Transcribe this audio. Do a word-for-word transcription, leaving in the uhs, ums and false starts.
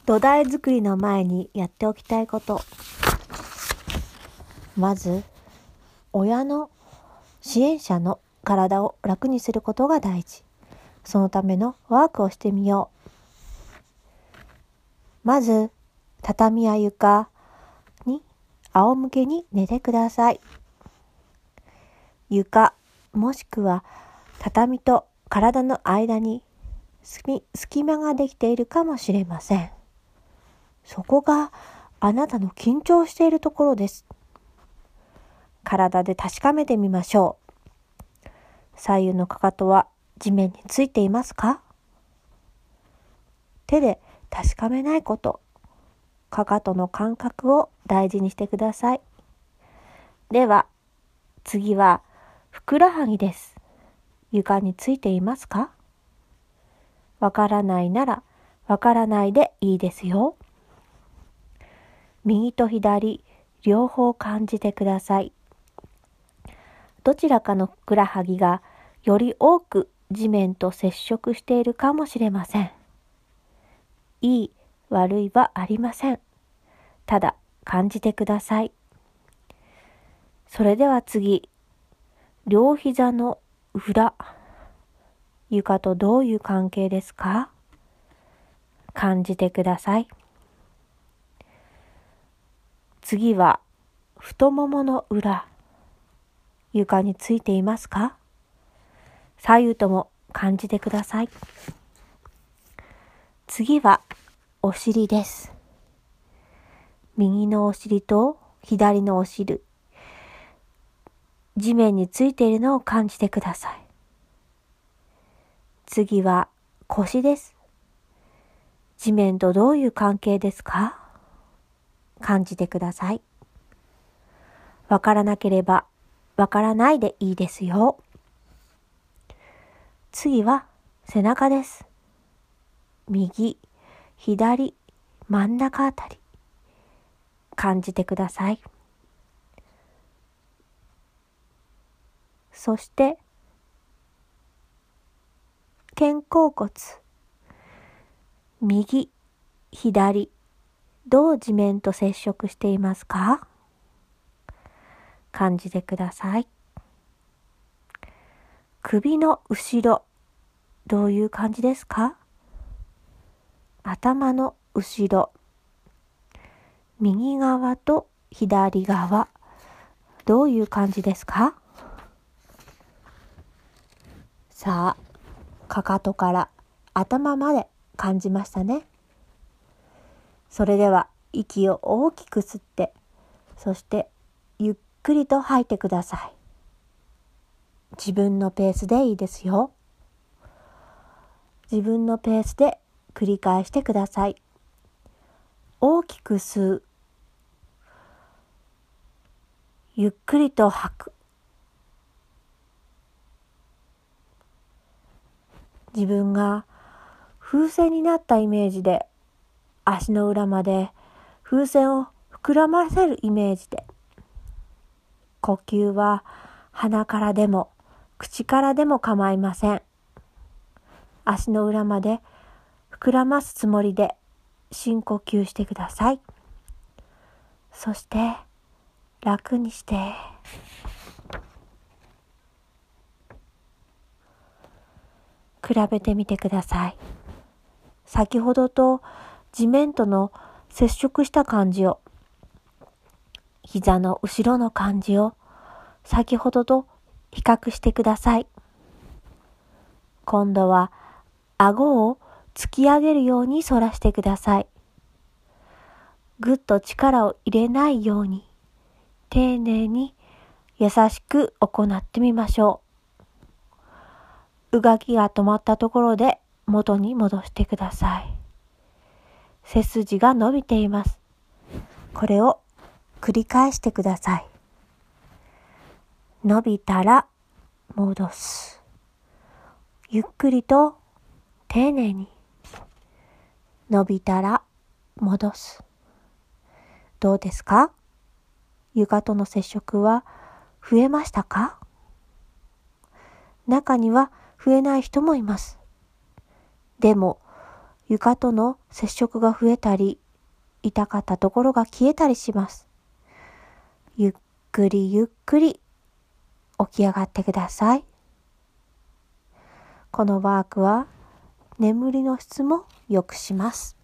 土台作りの前にやっておきたいこと。まず、親の支援者の体を楽にすることが大事。そのためのワークをしてみよう。まず、畳や床に仰向けに寝てください。床もしくは畳と体の間に隙間ができているかもしれません。そこがあなたの緊張しているところです。体で確かめてみましょう。左右のかかとは地面についていますか？手で確かめないこと。かかとの感覚を大事にしてください。では、次はふくらはぎです。床についていますか？わからないならわからないでいいですよ。右と左、両方感じてください。どちらかのふくらはぎがより多く地面と接触しているかもしれません。いい、悪いはありません。ただ感じてください。それでは次、両膝の裏、床とどういう関係ですか？感じてください。次は太ももの裏、床についていますか？左右とも感じてください。次はお尻です。右のお尻と左のお尻、地面についているのを感じてください。次は腰です。地面とどういう関係ですか？感じてください。わからなければわからないでいいですよ。次は背中です。右、左、真ん中あたり、感じてください。そして肩甲骨、右、左、どう地面と接触していますか？感じてください。首の後ろ、どういう感じですか？頭の後ろ、右側と左側、どういう感じですか？さあ、かかとから頭まで感じましたね。それでは息を大きく吸って、そしてゆっくりと吐いてください。自分のペースでいいですよ。自分のペースで繰り返してください。大きく吸う。ゆっくりと吐く。自分が風船になったイメージで、足の裏まで風船を膨らませるイメージで、呼吸は鼻からでも口からでも構いません。足の裏まで膨らますつもりで深呼吸してください。そして楽にして比べてみてください。先ほどと地面との接触した感じを、膝の後ろの感じを先ほどと比較してください。今度は顎を突き上げるように反らしてください。ぐっと力を入れないように、丁寧に優しく行ってみましょう。動きが止まったところで元に戻してください。背筋が伸びています。これを繰り返してください。伸びたら戻す。ゆっくりと丁寧に。伸びたら戻す。どうですか？床との接触は増えましたか？中には増えない人もいます。でも床との接触が増えたり、痛かったところが消えたりします。ゆっくりゆっくり起き上がってください。このワークは眠りの質も良くします。